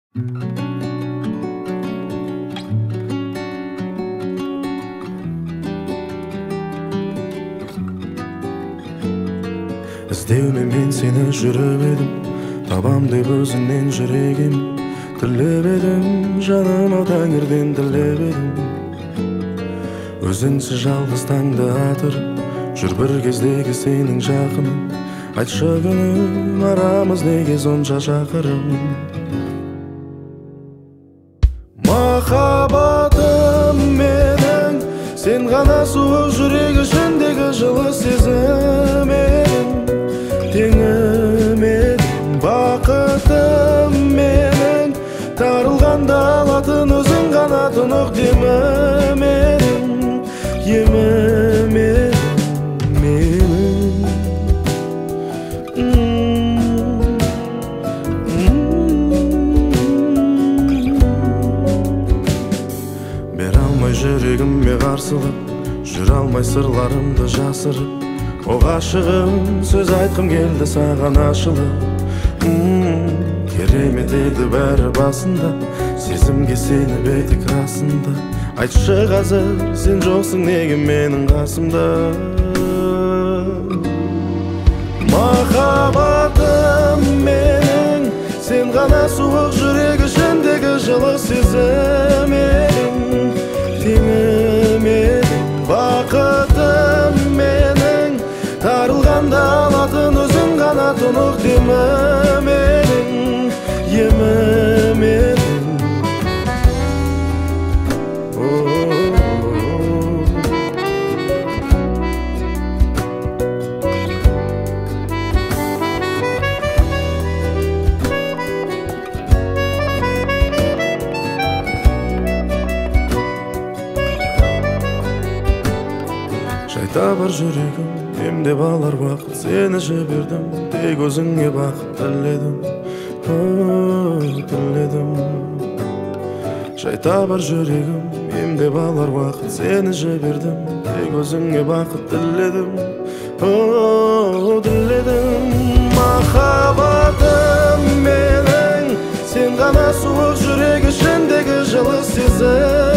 Іздеумен мен сені жүріп едім, табам деп өзіңнен жүрегім тілеп едім, жаныма таңертең тілеп едім. Өзіңсіз жалғыз таңды атырып жүр бір кездегі сенің жақының. Айтшы күнім, арамыз неге сонша шақырым? Махаббатым менің, сен ғана суық жүрек ішіндегі жылы сезім едің. Теңім едің, бақытым менің, тарылғанда алатын өзің ғана тұнық демім едің, емім едің менің. Бере алмай жүрегіме қарсылық, жүре алмай сырларымды жасырып, о ғашығым, сөз айтқым келді саған ашылып. Керемет еді бәрі басында, сезімге сеніп едік расында. Айтшы қазір, сен жоқсың неге менің қасымда? Махаббатым менің, сен ғана суық жүрек ішіндегі жылы сезім едің. Теңім едің, бақытым менің, тарылғанда алатын өзің ғана тұнық демім едің, емім едің. Жайта бар жүрегім, емдеп алар уақыт, сені жібердім, тек өзіңе бақыт тіледім, тіледім. Жайта бар жүрегім, емдеп алар уақыт, сені жібердім, тек өзіңе бақыт тіледім, тіледім. Махаббатым менің, сен ғана суық жүрек ішіндегі жылы сезім